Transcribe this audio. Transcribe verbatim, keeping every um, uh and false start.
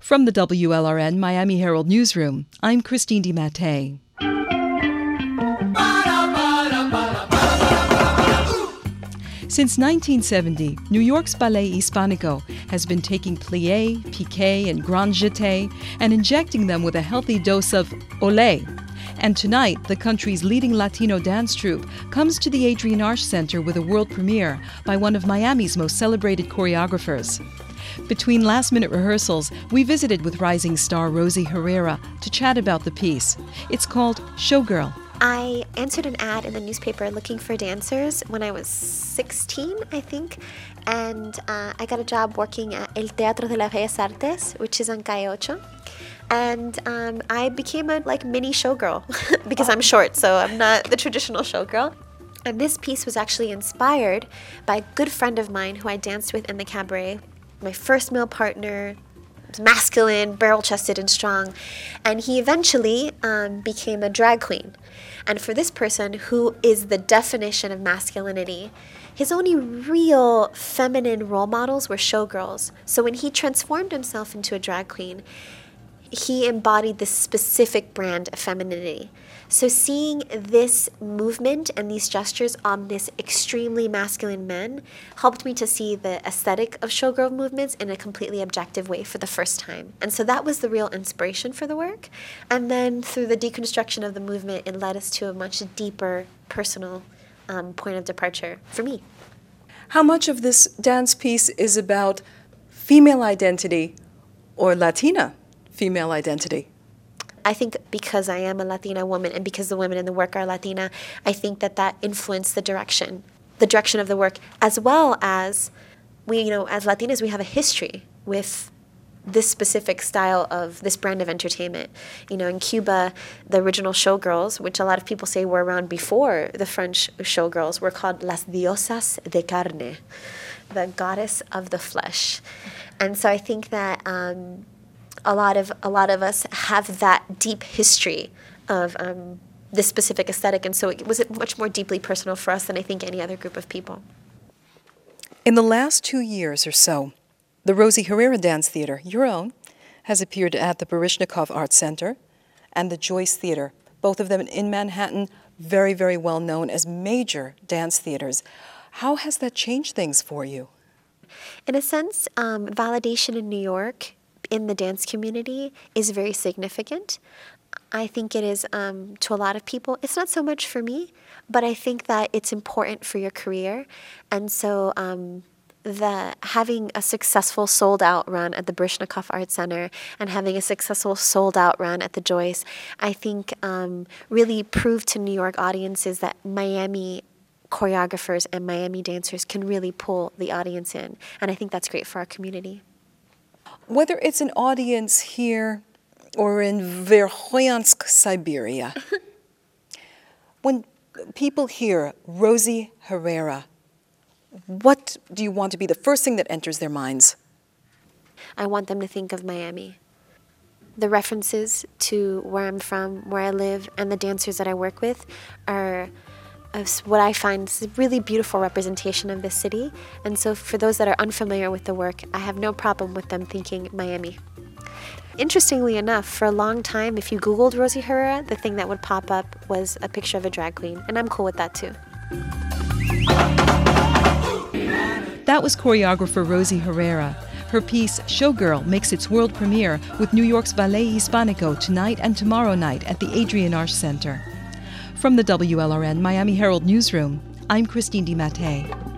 From the W L R N Miami Herald Newsroom, I'm Christine DiMattei. Since nineteen seventy, New York's Ballet Hispanico has been taking plie, piqué, and grand jeté and injecting them with a healthy dose of olé. And tonight, the country's leading Latino dance troupe comes to the Adrienne Arsht Center with a world premiere by one of Miami's most celebrated choreographers. Between last-minute rehearsals, we visited with rising star Rosie Herrera to chat about the piece. It's called Showgirl. I answered an ad in the newspaper looking for dancers when I was sixteen, I think, and uh, I got a job working at El Teatro de las Bellas Artes, which is on Calle Ocho. And um, I became a like mini showgirl because I'm short, so I'm not the traditional showgirl. And this piece was actually inspired by a good friend of mine who I danced with in the cabaret. My first male partner was masculine, barrel-chested, and strong. And he eventually um, became a drag queen. And for this person, who is the definition of masculinity, his only real feminine role models were showgirls. So when he transformed himself into a drag queen, he embodied this specific brand of femininity. So seeing this movement and these gestures on this extremely masculine man helped me to see the aesthetic of showgirl movements in a completely objective way for the first time. And so that was the real inspiration for the work. And then through the deconstruction of the movement, it led us to a much deeper personal um, point of departure for me. How much of this dance piece is about female identity or Latina female identity? I think because I am a Latina woman and because the women in the work are Latina, I think that that influenced the direction, the direction of the work, as well as we, you know, as Latinas, we have a history with this specific style of this brand of entertainment. You know, in Cuba, the original showgirls, which a lot of people say were around before the French showgirls, were called las diosas de carne, the goddess of the flesh. And so I think that um, A lot of a lot of us have that deep history of um, this specific aesthetic, and so it was much more deeply personal for us than I think any other group of people. In the last two years or so, the Rosie Herrera Dance Theater, your own, has appeared at the Baryshnikov Art Center and the Joyce Theater, both of them in Manhattan, very, very well known as major dance theaters. How has that changed things for you? In a sense, um, validation in New York in the dance community is very significant. I think it is um, to a lot of people. It's not so much for me, but I think that it's important for your career. And so um, the having a successful sold-out run at the Baryshnikov Art Center and having a successful sold-out run at the Joyce, I think um, really proved to New York audiences that Miami choreographers and Miami dancers can really pull the audience in. And I think that's great for our community. Whether it's an audience here or in Verkhoyansk, Siberia, when people hear Rosie Herrera, what do you want to be the first thing that enters their minds? I want them to think of Miami. The references to where I'm from, where I live, and the dancers that I work with are of what I find is a really beautiful representation of the city. And so for those that are unfamiliar with the work, I have no problem with them thinking Miami. Interestingly enough, for a long time, if you Googled Rosie Herrera, the thing that would pop up was a picture of a drag queen, and I'm cool with that too. That was choreographer Rosie Herrera. Her piece, Showgirl, makes its world premiere with New York's Ballet Hispanico tonight and tomorrow night at the Adrienne Arsht Center. From the W L R N Miami Herald Newsroom, I'm Christine DiMattei.